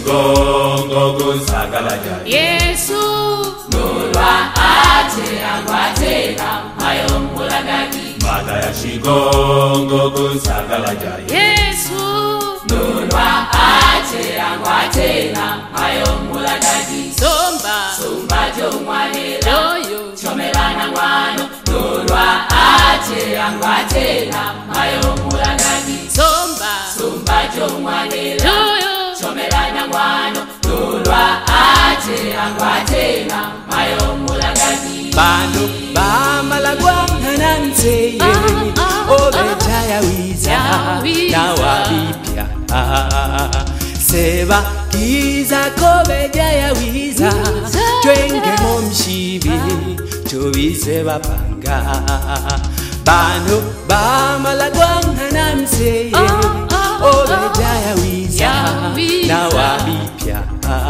shigongo gunsagalaya Yesu Nolwa ate angwatena mayo mulagagi Magaya shigongo gunsagalaya Yesu Nolwa ate angwatena mayo mulagagi Somba jomwanela Doyo chomelana ngwano Nolwa ate angwatena mayo mulagagi Somba jomwanela Doyo chomelana ngwano Nolwa ate angwatena mayo mulagagi Bano bamalagwa nananze obetaya wiza na wabipya Seba kiza kobeja wiza twenge momshibi tubize bapanga Bano bamalagwa nananze obetaya wiza na wabipya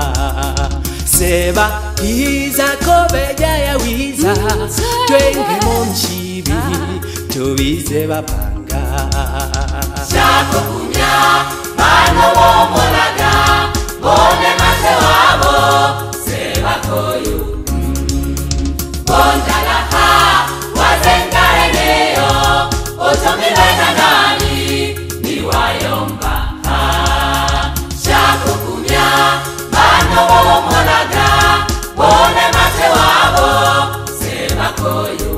Seba kiza kobeja wiza twenge momshibi tubize bapanga Shako kunya bano bomolaga bone mate wabo seba koyu Bondala ha wazenga eneo otomilena nani niwayomba Shako kunya bano bomolaga bone mate wabo seba koyu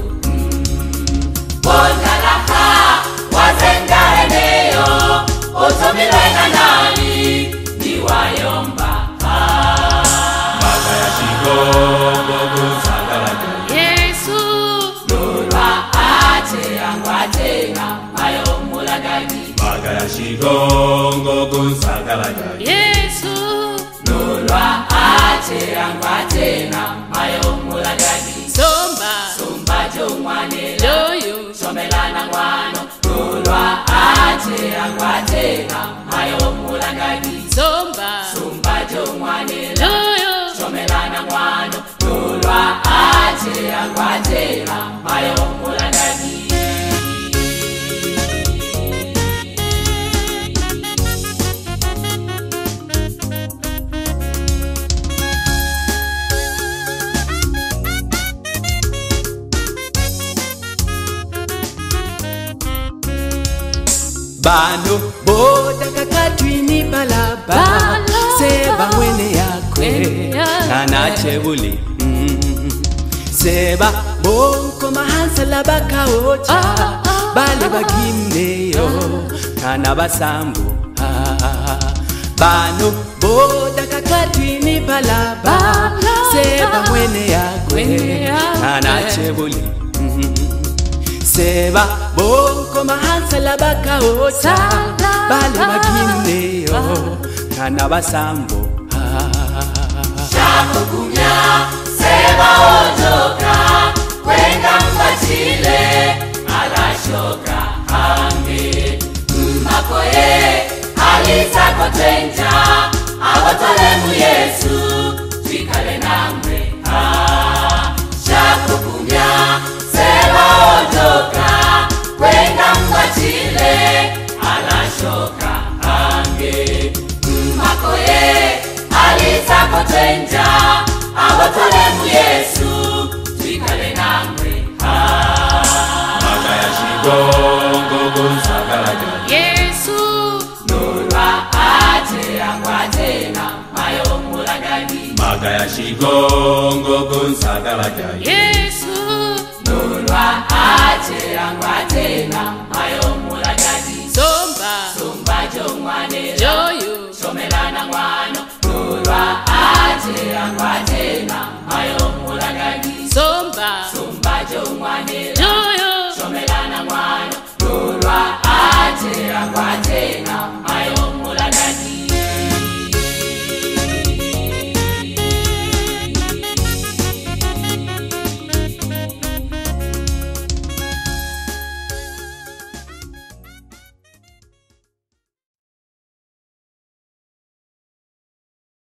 Bondala ha wazenga eneo otomilena nani niwayomba Magaya shigongo gunsagalaya Yesu Nolwa ate angwatena mayo mulagagi Magaya shigongo gunsagalaya Yesu Nolwa ate angwatena mayo mulagagi Somba jomwanela Doyo chomelana ngwano Nolwa ate angwatena mayo mulagagi Somba jomwanela Doyo chomelana ngwano Nolwa ate angwatena mayo mulagagi Bano boda kakatwini balaba Seba mwene yakwe nanachebuli Seba bonko mahansa labaka ocha Bale bagimneyo kana basambu Bano boda kakatwini balaba Seba mwene yakwe nanachebuli Seba bonko mahansa labaka ocha Bale bagimneyo kana basambu Shako kunya seba ojoka kwenda mbachile alashoka hange Makoye alisako twenja agotolemu Yesu twikale namwe Shako kunya seba ojoka kwenda mbachile alashoka hange Makoye alisako twenja agotolemu Yesu twikale namwe Magaya shigongo gunsagalaya Yesu Nolwa ate angwatena mayo mulagagi Magaya shigongo gunsagalaya Yesu Nolwa ate angwatena mayo mulagagi Somba jomwanela Doyo chomelana ngwano Nolwa ate angwatena mayo mulagagi Somba jomwanela